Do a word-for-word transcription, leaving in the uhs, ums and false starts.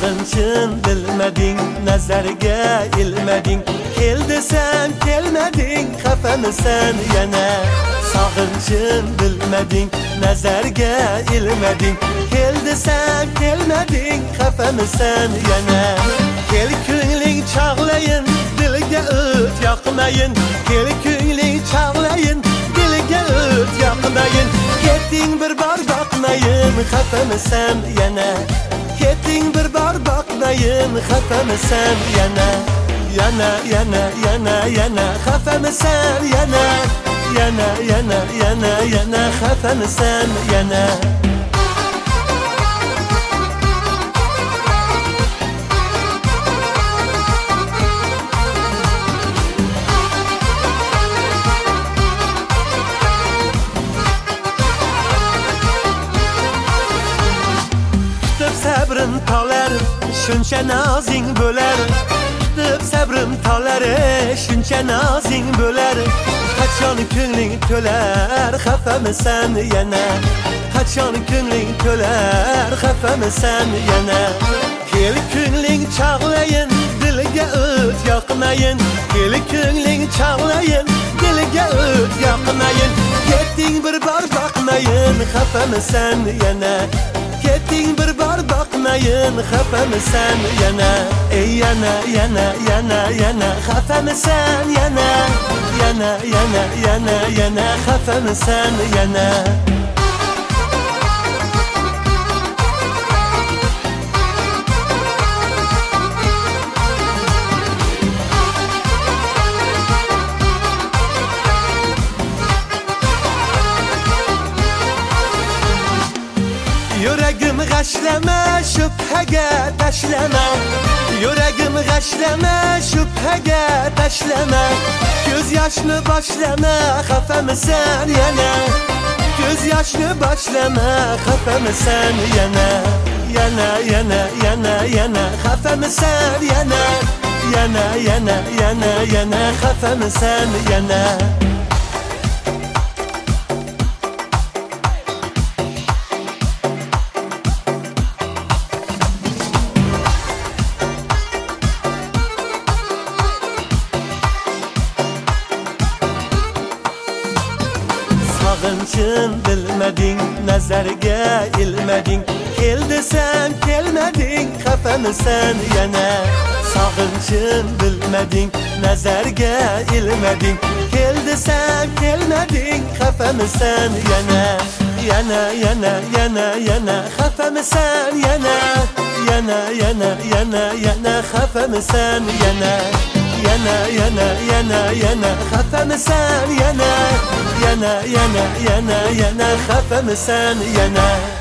Sağınçın bilmedin, nazarga ilmedin. Kel desem kelmedin, xafamsan yana. Sağınçın bilmedin, nazarga ilmedin. Kel desem kelmedin, xafamsan yana. Kel ko'ngling çağlayın, dilga o't yoqmayın. Kel ko'ngling çağlayın, dilga o't yoqmayın. Ketding bir bor boqmayın, xafamsan yana. Ketding bir bor boqmayın, xafamsan yana. Yana yana yana yana xafamsan yana. Yana yana yana yana xafamsan yana. Sabrim tolar, shuncha nozing bo'lar. Tutib sabrim tolar, shuncha nozing bo'lar. Qachon ko'ngling to'lar, xafamsan yana. Qachon ko'ngling to'lar, xafamsan yana. Kel ko'ngling chog'layin, dilga o't yoqmayin. Kel ko'ngling chog'layin, dilga o't yoqmayin. Ketding bir bor boqmayin, xafamsan yana. Ketding bir bor boqmayin, xafamsan yana. Ey yana yana yana yana xafamsan yana. Yana yana yana yana xafamsan yana. Yuragim g'ashlama, shubhaga tashlama. Yuragim g'ashlama, shubhaga tashlama. Ko'z yoshni boshlama, xafamsan yana. Ko'z yoshni boshlama, xafamsan yana. Yana yana yana yana xafamsan yana. Yana yana yana yana xafamsan yana. Sağınçın bilmedin, nazarga ilmedin. Kel desem kelmedin, xafamsan yana. Sağınçın bilmedin, nazarga ilmedin. Kel desem kelmedin, xafamsan yana. Yana yana yana yana xafamsan yana. Yana yana yana yana xafamsan yana. Yana yana yana yana xafamsan yana. Yana yana yana yana xafamsan yana.